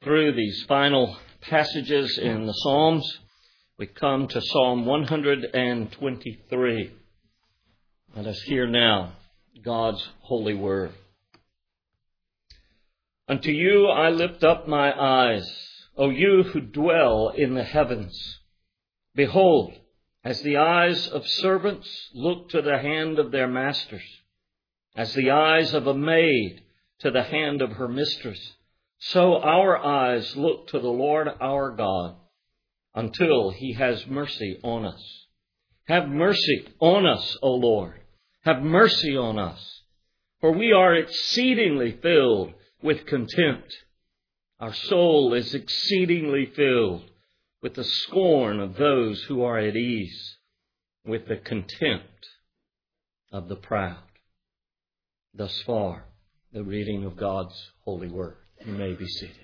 through these final passages in the Psalms, we come to Psalm 123. Let us hear now God's holy word. Unto you I lift up my eyes, O you who dwell in the heavens. Behold, as the eyes of servants look to the hand of their masters, as the eyes of a maid to the hand of her mistress, so our eyes look to the Lord our God, until He has mercy on us. Have mercy on us, O Lord. Have mercy on us. For we are exceedingly filled with contempt. Our soul is exceedingly filled with the scorn of those who are at ease, with the contempt of the proud. Thus far, the reading of God's holy word. You may be seated.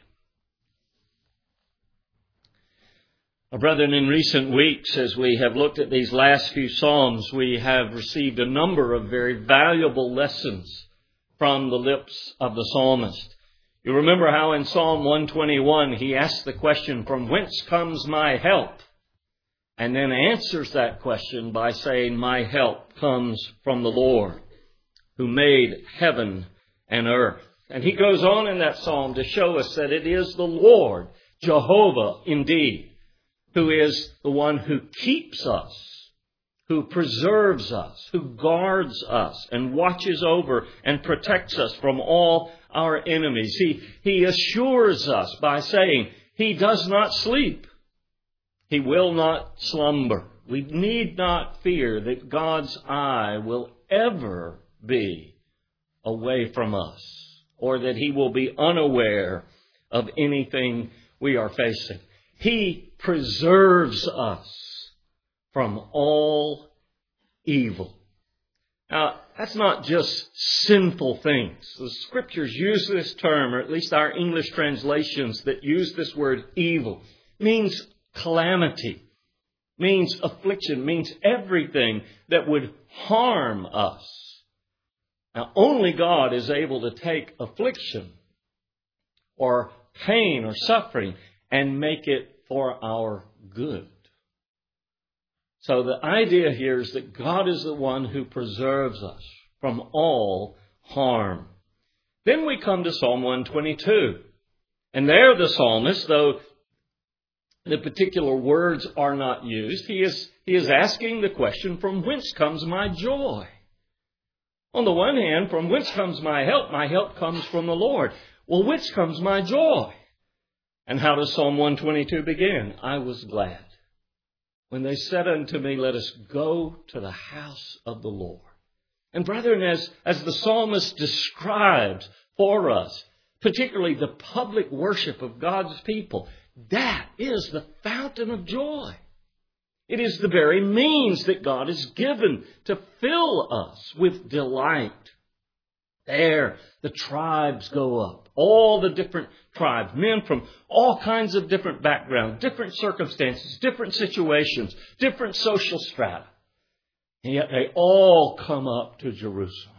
Well, brethren, in recent weeks, as we have looked at these last few Psalms, we have received a number of very valuable lessons from the lips of the psalmist. You remember how in Psalm 121 he asks the question, "From whence comes my help?" And then answers that question by saying, "My help comes from the Lord, who made heaven and earth." And he goes on in that psalm to show us that it is the Lord, Jehovah indeed, who is the one who keeps us, who preserves us, who guards us and watches over and protects us from all our enemies. He assures us by saying He does not sleep. He will not slumber. We need not fear that God's eye will ever be away from us, or that He will be unaware of anything we are facing. He preserves us from all evil. Now, that's not just sinful things. The Scriptures use this term, or at least our English translations that use this word evil, means calamity, means affliction, means everything that would harm us. Now, only God is able to take affliction or pain or suffering and make it for our good. So the idea here is that God is the one who preserves us from all harm. Then we come to Psalm 122. And there the psalmist, though the particular words are not used, he is asking the question, from whence comes my joy? On the one hand, from whence comes my help? My help comes from the Lord. Well, whence comes my joy? And how does Psalm 122 begin? I was glad when they said unto me, let us go to the house of the Lord. And brethren, as the psalmist describes for us, particularly the public worship of God's people, that is the fountain of joy. It is the very means that God has given to fill us with delight. There, the tribes go up. All the different tribes, men from all kinds of different backgrounds, different circumstances, different situations, different social strata. And yet they all come up to Jerusalem.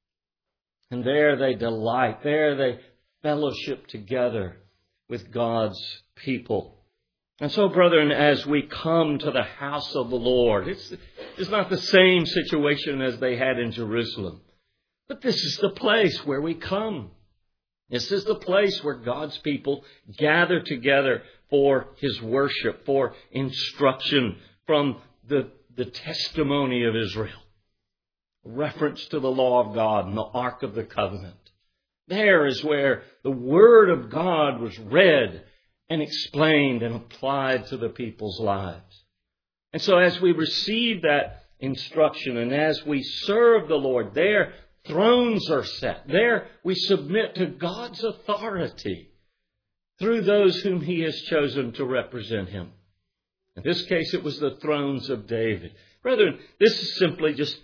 And there they delight. There they fellowship together with God's people. And so, brethren, as we come to the house of the Lord, it's not the same situation as they had in Jerusalem. But this is the place where we come. This is the place where God's people gather together for His worship, for instruction from the testimony of Israel. Reference to the law of God and the Ark of the Covenant. There is where the Word of God was read and explained and applied to the people's lives. And so as we receive that instruction and as we serve the Lord, there thrones are set. There we submit to God's authority through those whom He has chosen to represent Him. In this case, it was the thrones of David. Brethren, this is simply just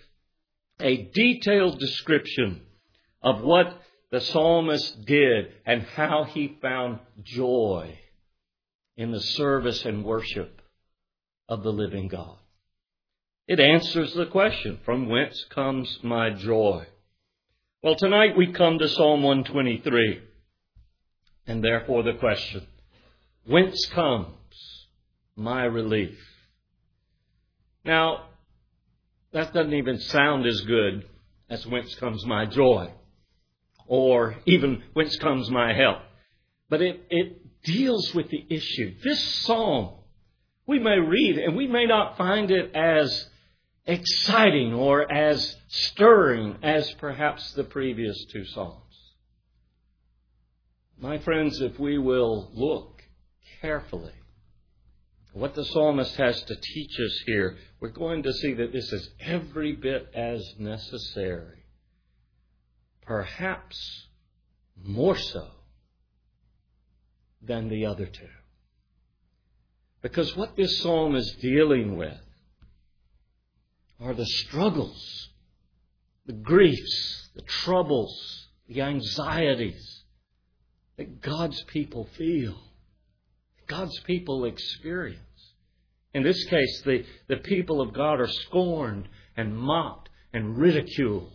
a detailed description of what the psalmist did and how he found joy in the service and worship of the living God. It answers the question, from whence comes my joy? Well, tonight we come to Psalm 123. And therefore the question, whence comes my relief? Now, that doesn't even sound as good as whence comes my joy, or even whence comes my help. But it deals with the issue. This psalm, we may read and we may not find it as exciting or as stirring as perhaps the previous two psalms. My friends, if we will look carefully at what the psalmist has to teach us here, we're going to see that this is every bit as necessary, perhaps more so than the other two. Because what this psalm is dealing with are the struggles, the griefs, the troubles, the anxieties that God's people feel, God's people experience. In this case, the people of God are scorned and mocked and ridiculed.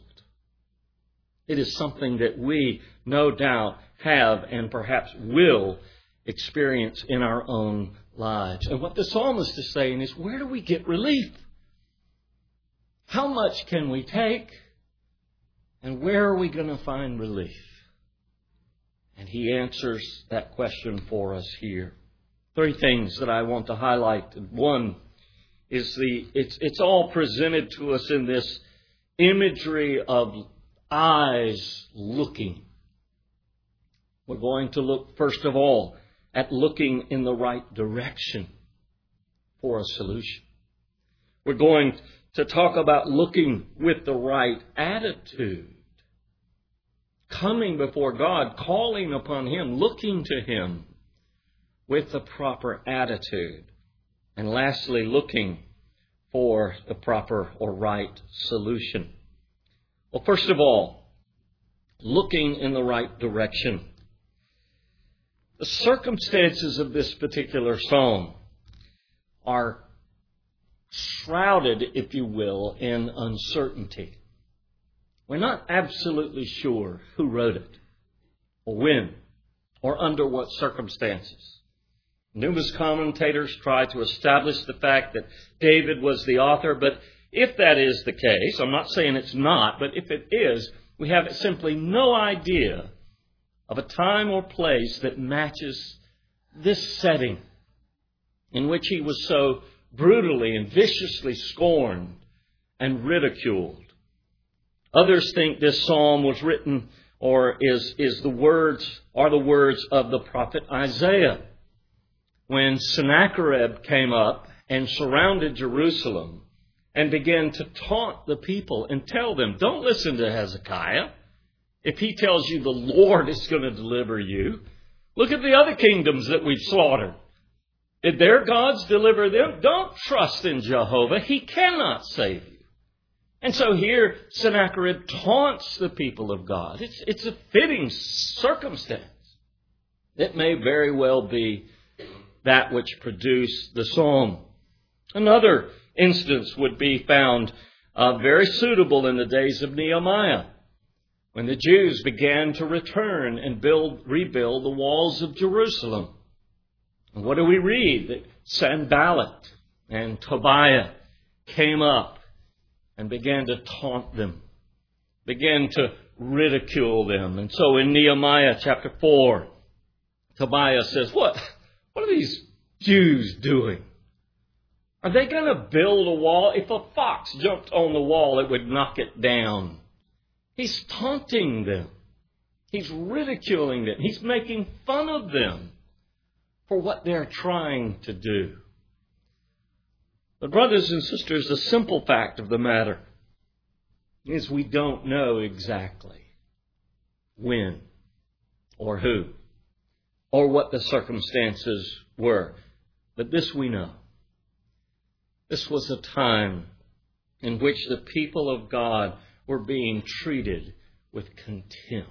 It is something that we, no doubt, have and perhaps will experience in our own lives. And what the psalmist is saying is, where do we get relief? How much can we take? And where are we going to find relief? And he answers that question for us here. Three things that I want to highlight. One is it's all presented to us in this imagery of eyes looking. We're going to look, first of all, at looking in the right direction for a solution. We're going to talk about looking with the right attitude. Coming before God, calling upon Him, looking to Him with the proper attitude. And lastly, looking for the proper or right solution. Well, first of all, looking in the right direction. The circumstances of this particular psalm are shrouded, if you will, in uncertainty. We're not absolutely sure who wrote it, or when, or under what circumstances. Numerous commentators try to establish the fact that David was the author, but if that is the case, I'm not saying it's not, but if it is, we have simply no idea of a time or place that matches this setting in which he was so brutally and viciously scorned and ridiculed. Others think this psalm was written or is the words of the prophet Isaiah. When Sennacherib came up and surrounded Jerusalem and began to taunt the people and tell them, don't listen to Hezekiah. If he tells you the Lord is going to deliver you, look at the other kingdoms that we've slaughtered. Did their gods deliver them? Don't trust in Jehovah. He cannot save you. And so here Sennacherib taunts the people of God. It's a fitting circumstance. It may very well be that which produced the psalm. Another instance would be found very suitable in the days of Nehemiah, when the Jews began to return and rebuild the walls of Jerusalem. And what do we read? That Sanballat and Tobiah came up and began to taunt them, began to ridicule them. And so in Nehemiah chapter 4, Tobiah says, What are these Jews doing? Are they going to build a wall? If a fox jumped on the wall, it would knock it down. He's taunting them. He's ridiculing them. He's making fun of them for what they're trying to do. But brothers and sisters, the simple fact of the matter is we don't know exactly when or who or what the circumstances were. But this we know. This was a time in which the people of God were being treated with contempt,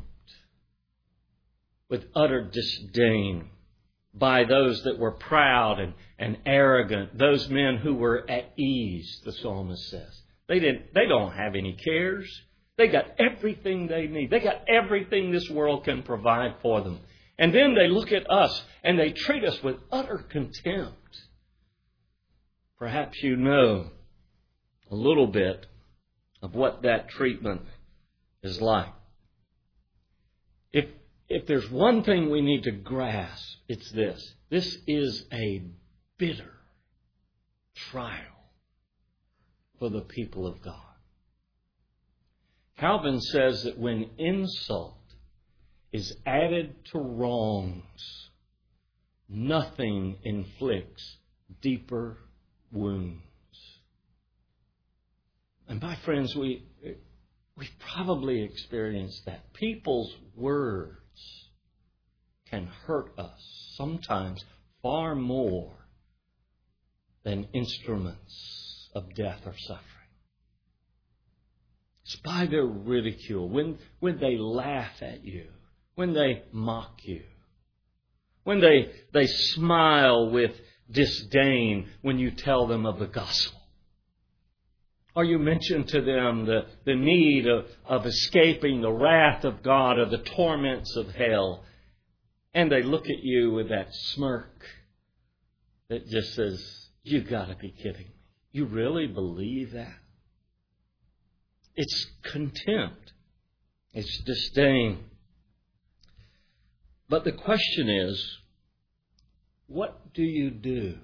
with utter disdain by those that were proud and arrogant, those men who were at ease, the psalmist says. They don't have any cares. They got everything they need. They got everything this world can provide for them. And then they look at us and they treat us with utter contempt. Perhaps you know a little bit of what that treatment is like. If there's one thing we need to grasp, it's this. This is a bitter trial for the people of God. Calvin says that when insult is added to wrongs, nothing inflicts deeper wounds. And my friends, we've probably experienced that. People's words can hurt us sometimes far more than instruments of death or suffering. It's by their ridicule, when they laugh at you, when they mock you, when they smile with disdain when you tell them of the gospel. Or you mention to them the need of escaping the wrath of God or the torments of hell. And they look at you with that smirk that just says, "You got to be kidding me. You really believe that?" It's contempt. It's disdain. But the question is, what do you do?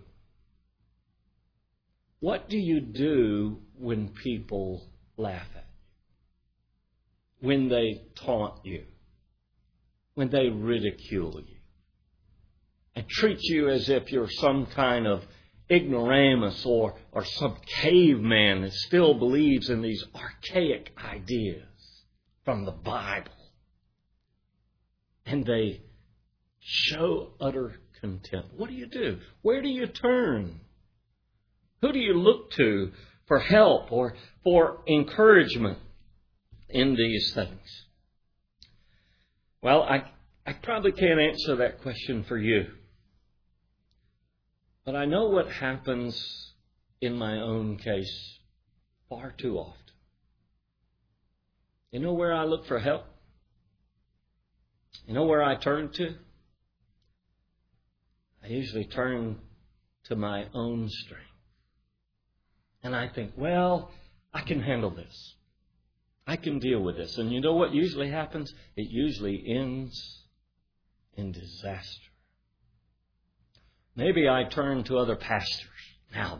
What do you do when people laugh at you? When they taunt you? When they ridicule you? And treat you as if you're some kind of ignoramus or some caveman that still believes in these archaic ideas from the Bible. And they show utter contempt. What do you do? Where do you turn? Who do you look to for help or for encouragement in these things? Well, I probably can't answer that question for you. But I know what happens in my own case far too often. You know where I look for help? You know where I turn to? I usually turn to my own strength. And I think, well, I can handle this. I can deal with this. And you know what usually happens? It usually ends in disaster. Maybe I turn to other pastors. Now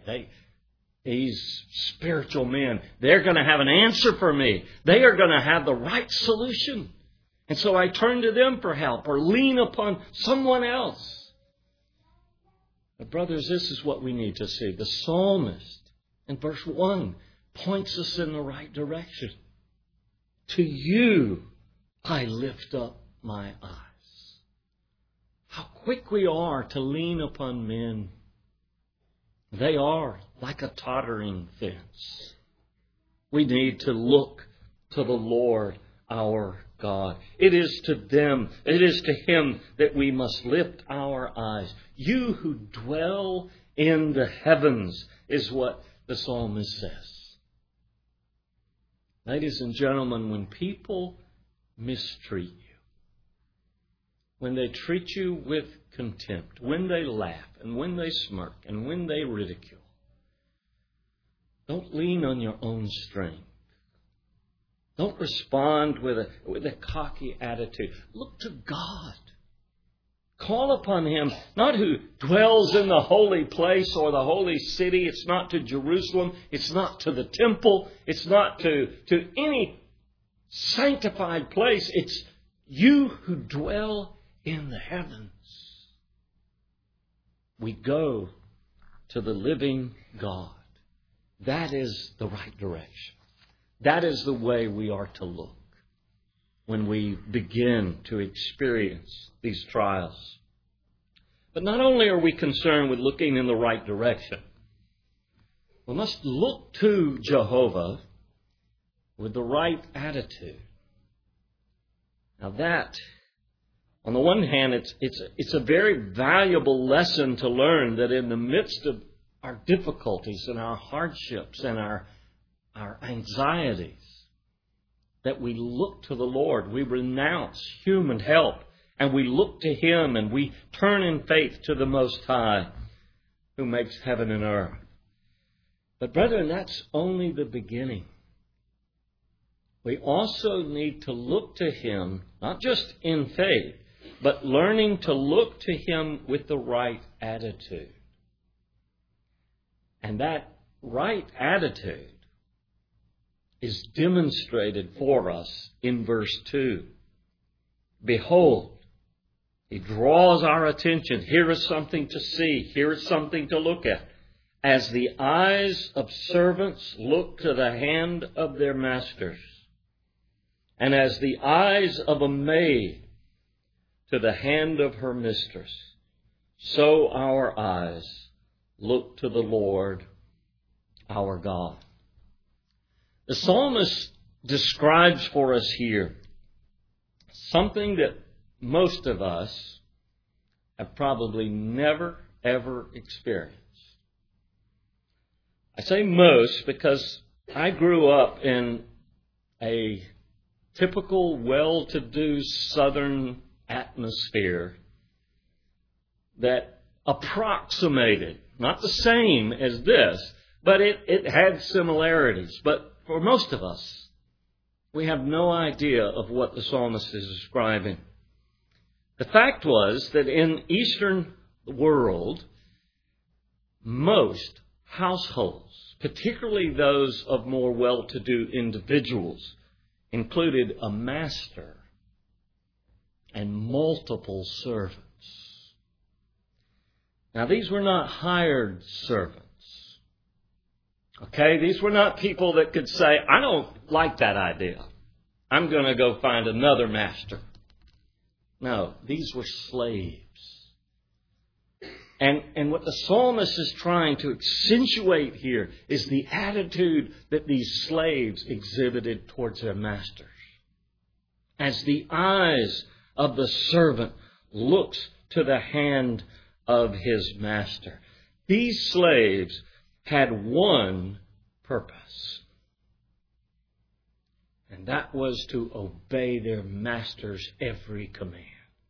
these spiritual men, they're going to have an answer for me. They are going to have the right solution. And so I turn to them for help or lean upon someone else. But brothers, this is what we need to see. The psalmist in verse 1 points us in the right direction. To you I lift up my eyes. How quick we are to lean upon men. They are like a tottering fence. We need to look to the Lord our God. It is to them, it is to Him that we must lift our eyes. You who dwell in the heavens is what the psalmist says. Ladies and gentlemen, when people mistreat you, when they treat you with contempt, when they laugh and when they smirk and when they ridicule, don't lean on your own strength. Don't respond with a cocky attitude. Look to God. Call upon Him, not who dwells in the holy place or the holy city. It's not to Jerusalem. It's not to the temple. It's not to any sanctified place. It's you who dwell in the heavens. We go to the living God. That is the right direction. That is the way we are to look when we begin to experience these trials. But not only are we concerned with looking in the right direction, we must look to Jehovah with the right attitude. Now that, on the one hand, it's a very valuable lesson to learn that in the midst of our difficulties and our hardships and our anxieties, that we look to the Lord. We renounce human help And we look to Him and we turn in faith to the Most High who makes heaven and earth. But brethren, that's only the beginning. We also need to look to Him, not just in faith, but learning to look to Him with the right attitude. And that right attitude is demonstrated for us in verse 2. Behold, He draws our attention. Here is something to see. Here is something to look at. As the eyes of servants look to the hand of their masters, and as the eyes of a maid to the hand of her mistress, so our eyes look to the Lord our God. The psalmist describes for us here something that most of us have probably never, ever experienced. I say most because I grew up in a typical well-to-do southern atmosphere that approximated, not the same as this, but it had similarities. But for most of us, we have no idea of what the psalmist is describing. The fact was that in Eastern world, most households, particularly those of more well-to-do individuals, included a master and multiple servants. Now, these were not hired servants. Okay? These were not people that could say, I don't like that idea. I'm going to go find another master. No, these were slaves. And what the psalmist is trying to accentuate here is the attitude that these slaves exhibited towards their masters. As the eyes of the servant looks to the hand of his master. These slaves had one purpose. And that was to obey their master's every command.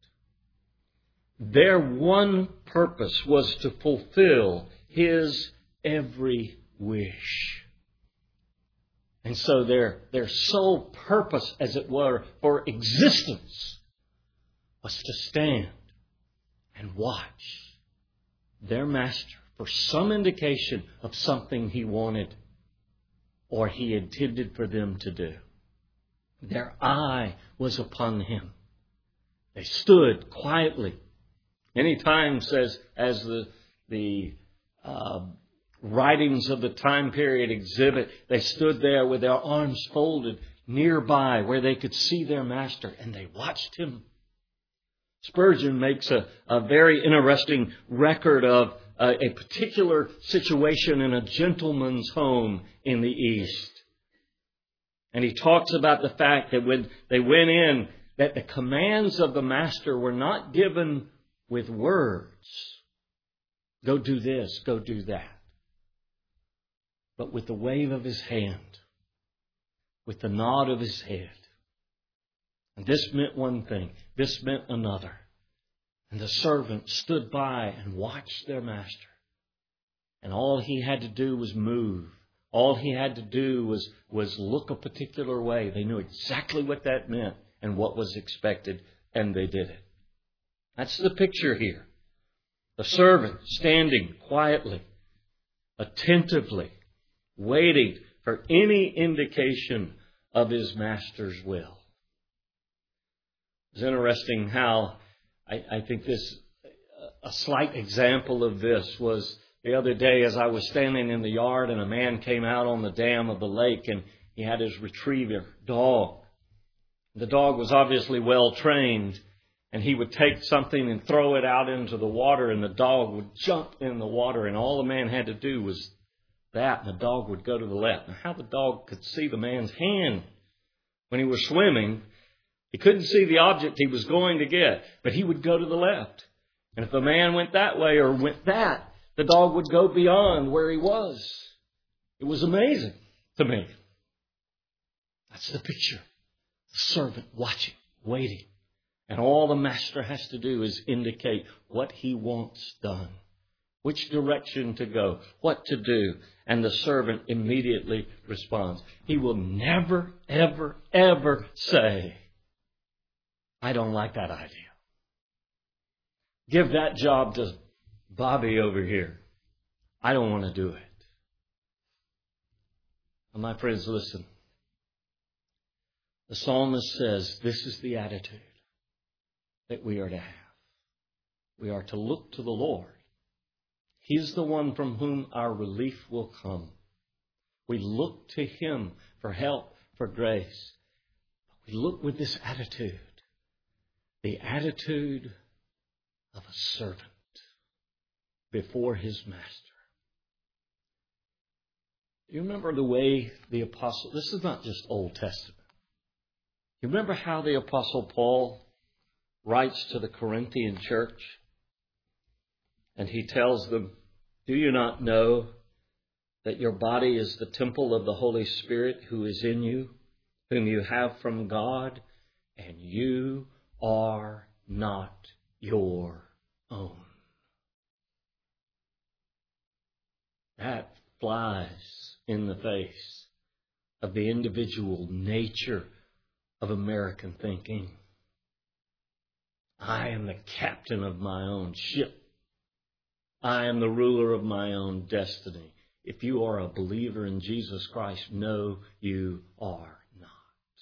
Their one purpose was to fulfill his every wish. And so their sole purpose, as it were, for existence was to stand and watch their master for some indication of something he wanted or he intended for them to do. Their eye was upon him. They stood quietly. Many times, as the writings of the time period exhibit, they stood there with their arms folded nearby where they could see their master, and they watched him. Spurgeon makes a very interesting record of a particular situation in a gentleman's home in the East. And he talks about the fact that when they went in, that the commands of the master were not given with words. Go do this, go do that. But with the wave of his hand, with the nod of his head. And this meant one thing, this meant another. And the servant stood by and watched their master. And all he had to do was move. All he had to do was look a particular way. They knew exactly what that meant and what was expected, and they did it. That's the picture here. The servant standing quietly, attentively, waiting for any indication of his master's will. It's interesting how I think a slight example of this was the other day as I was standing in the yard and a man came out on the dam of the lake and he had his retriever dog. The dog was obviously well trained. And he would take something and throw it out into the water, and the dog would jump in the water, and all the man had to do was that, and the dog would go to the left. Now, how the dog could see the man's hand when he was swimming, he couldn't see the object he was going to get, but he would go to the left. And if the man went that way or went that, the dog would go beyond where he was. It was amazing to me. That's the picture. The servant watching, waiting. And all the master has to do is indicate what he wants done, which direction to go, what to do. And the servant immediately responds. He will never, ever, ever say, I don't like that idea. Give that job to Bobby over here. I don't want to do it. And my friends, listen. The psalmist says this is the attitude that we are to have. We are to look to the Lord. He's the one from whom our relief will come. We look to Him for help, for grace. We look with this attitude, the attitude of a servant before his master. Do you remember the way the apostle, this is not just Old Testament. You remember how the apostle Paul writes to the Corinthian church? And he tells them, do you not know that your body is the temple of the Holy Spirit who is in you, whom you have from God, and you are not your own? That flies in the face of the individual nature of American thinking. I am the captain of my own ship. I am the ruler of my own destiny. If you are a believer in Jesus Christ, no, you are not.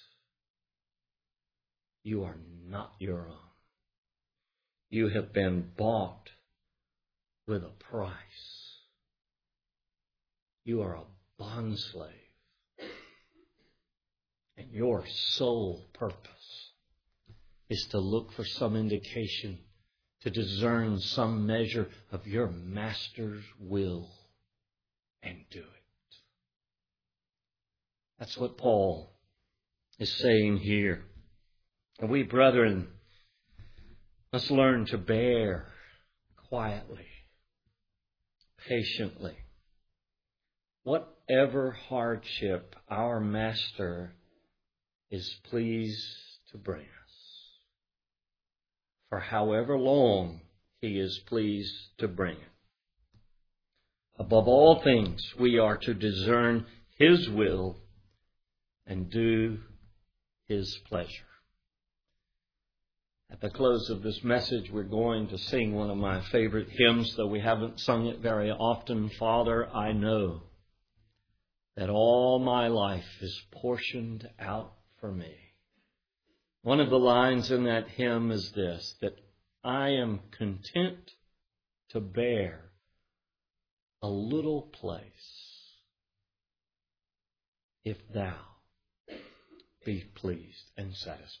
You are not your own. You have been bought with a price. You are a bondslave. And your sole purpose is to look for some indication, to discern some measure of your master's will and do it. That's what Paul is saying here. And we, brethren, must learn to bear quietly, patiently, whatever hardship our master is pleased to bring us. For however long He is pleased to bring it. Above all things, we are to discern His will and do His pleasure. At the close of this message, we're going to sing one of my favorite hymns, though we haven't sung it very often. Father, I know that all my life is portioned out for me. One of the lines in that hymn is this, that I am content to bear a little place if thou be pleased and satisfied.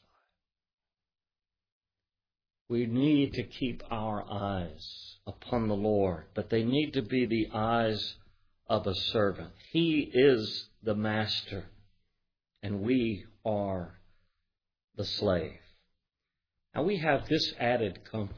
We need to keep our eyes upon the Lord, but they need to be the eyes of a servant. He is the master, and we are the slave. Now we have this added comfort.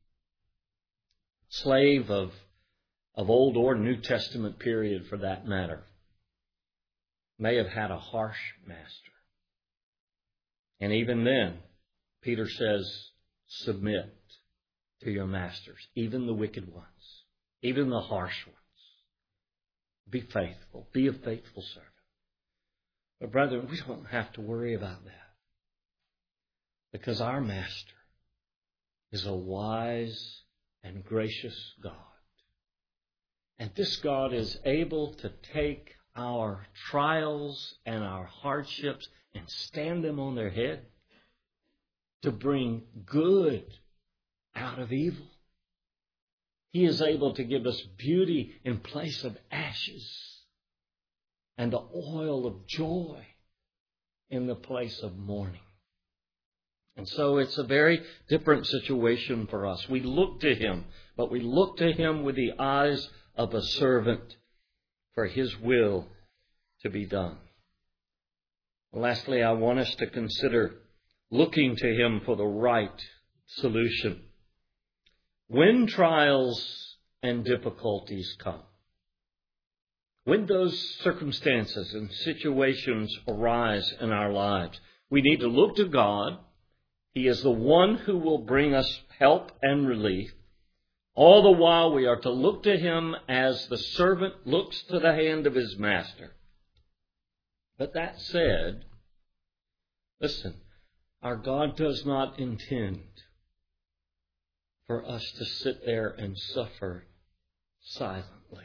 Slave of Old or New Testament period for that matter may have had a harsh master. And even then, Peter says, submit to your masters, even the wicked ones, even the harsh ones. Be faithful. Be a faithful servant. But brethren, we don't have to worry about that. Because our Master is a wise and gracious God. And this God is able to take our trials and our hardships and stand them on their head to bring good out of evil. He is able to give us beauty in place of ashes and the oil of joy in the place of mourning. And so it's a very different situation for us. We look to Him, but we look to Him with the eyes of a servant for His will to be done. Lastly, I want us to consider looking to Him for the right solution. When trials and difficulties come, when those circumstances and situations arise in our lives, we need to look to God He is the one who will bring us help and relief. All the while we are to look to Him as the servant looks to the hand of his master. But that said, listen, our God does not intend for us to sit there and suffer silently.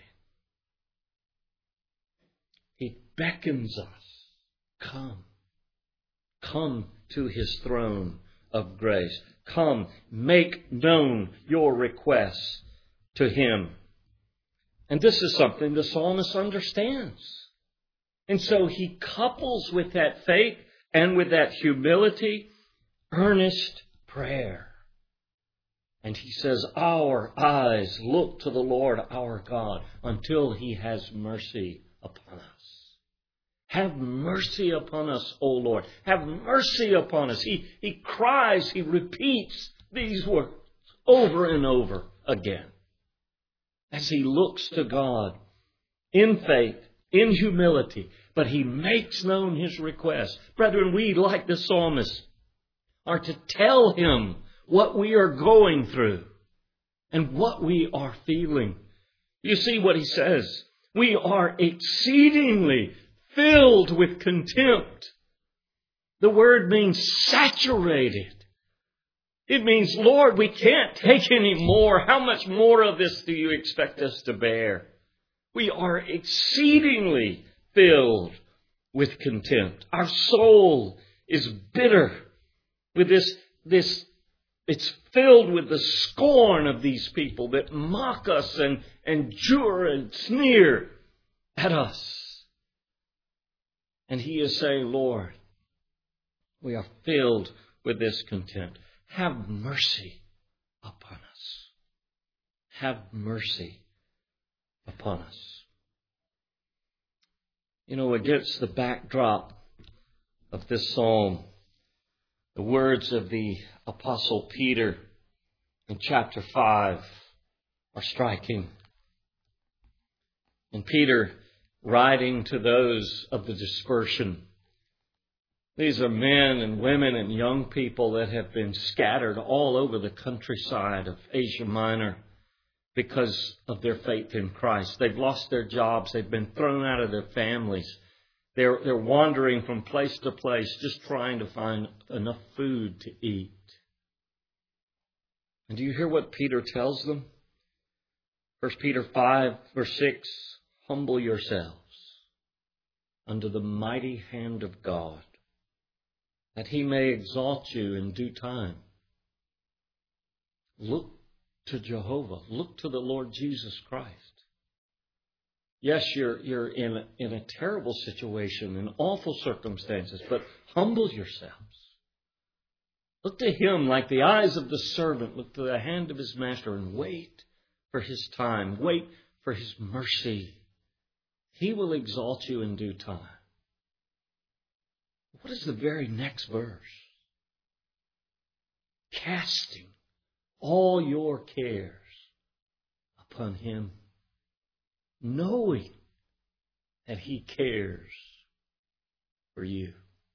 He beckons us, come. Come to His throne of grace. Come, make known your requests to Him. And this is something the psalmist understands. And so he couples with that faith and with that humility, earnest prayer. And he says, our eyes look to the Lord our God until He has mercy upon us. Have mercy upon us, O Lord. Have mercy upon us. He cries, he repeats these words over and over again as he looks to God in faith, in humility, but he makes known his request. Brethren, we, like the psalmist, are to tell Him what we are going through and what we are feeling. You see what he says? We are exceedingly filled with contempt. The word means saturated. It means, Lord, we can't take any more. How much more of this do you expect us to bear? We are exceedingly filled with contempt. Our soul is bitter with this. It's filled with the scorn of these people that mock us and jeer and sneer at us. And he is saying, Lord, we are filled with this contempt. Have mercy upon us. Have mercy upon us. You know, against the backdrop of this psalm, the words of the Apostle Peter in chapter 5 are striking. And Peter, writing to those of the dispersion, these are men and women and young people that have been scattered all over the countryside of Asia Minor because of their faith in Christ. They've lost their jobs. They've been thrown out of their families. They're wandering from place to place, just trying to find enough food to eat. And do you hear what Peter tells them? 1 Peter 5, verse 6, humble yourselves under the mighty hand of God, that He may exalt you in due time. Look to Jehovah. Look to the Lord Jesus Christ. Yes, you're in a terrible situation, in awful circumstances, but humble yourselves. Look to Him like the eyes of the servant. Look to the hand of his master and wait for His time. Wait for His mercy. He will exalt you in due time. What is the very next verse? Casting all your cares upon Him, knowing that He cares for you.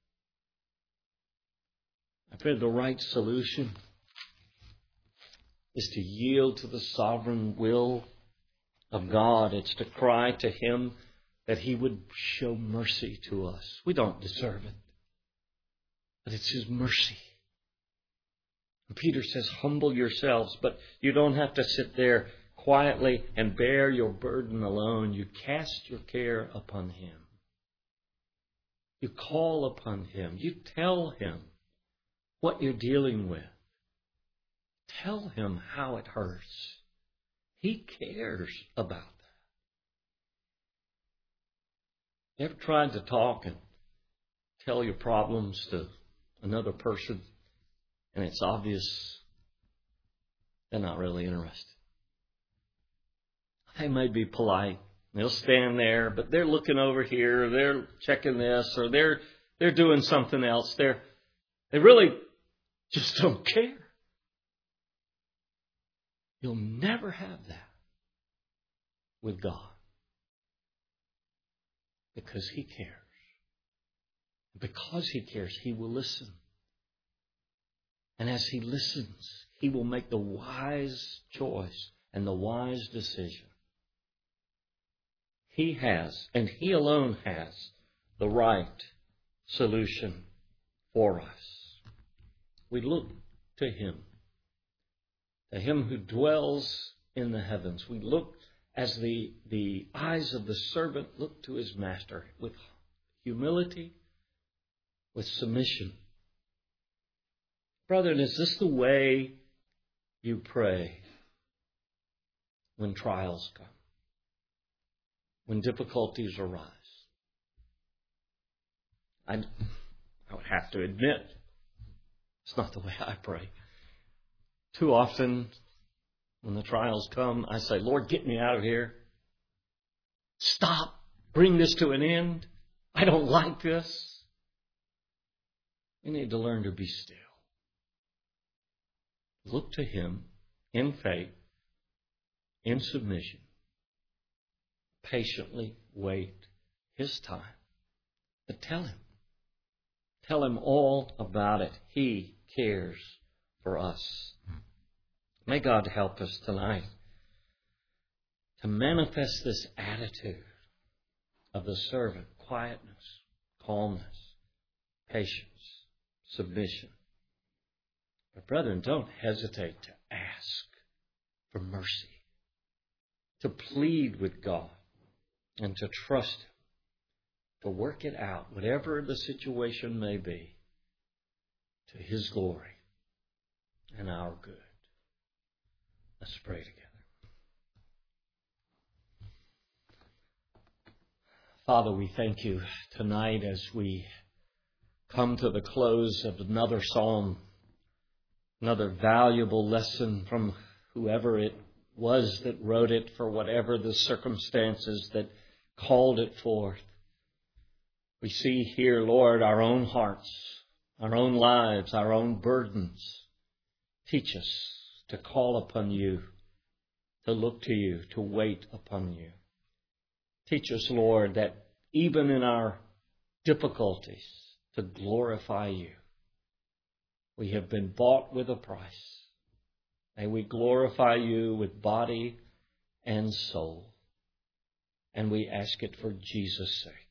I think the right solution is to yield to the sovereign will of God. It's to cry to Him that He would show mercy to us. We don't deserve it, but it's His mercy. And Peter says, humble yourselves, but you don't have to sit there quietly and bear your burden alone. You cast your care upon Him. You call upon Him. You tell Him what you're dealing with. Tell Him how it hurts. He cares about that. You ever tried to talk and tell your problems to another person, and it's obvious they're not really interested? They may be polite. They'll stand there, but they're looking over here, or they're checking this, or they're doing something else. They really just don't care. You'll never have that with God, because He cares. Because He cares, He will listen. And as he listens, he will make the wise choice and the wise decision. He has, and he alone has, the right solution for us. We look to him who dwells in the heavens. We look as the eyes of the servant look to his master with humility, with submission. Brethren, is this the way you pray when trials come, when difficulties arise? I would have to admit, it's not the way I pray. Too often, when the trials come, I say, Lord, get me out of here. Stop. Bring this to an end. I don't like this. We need to learn to be still. Look to him in faith, in submission. Patiently wait his time. But tell him. Tell him all about it. He cares for us. May God help us tonight to manifest this attitude of the servant: quietness, calmness, patience, submission. But brethren, don't hesitate to ask for mercy, to plead with God, and to trust him to work it out, whatever the situation may be, to his glory and our good. Let's pray together. Father, we thank you tonight as we come to the close of another psalm, another valuable lesson from whoever it was that wrote it, for whatever the circumstances that called it forth. We see here, Lord, our own hearts, our own lives, our own burdens. Teach us to call upon you, to look to you, to wait upon you. Teach us, Lord, that even in our difficulties, to glorify you. We have been bought with a price. May we glorify you with body and soul. And we ask it for Jesus' sake.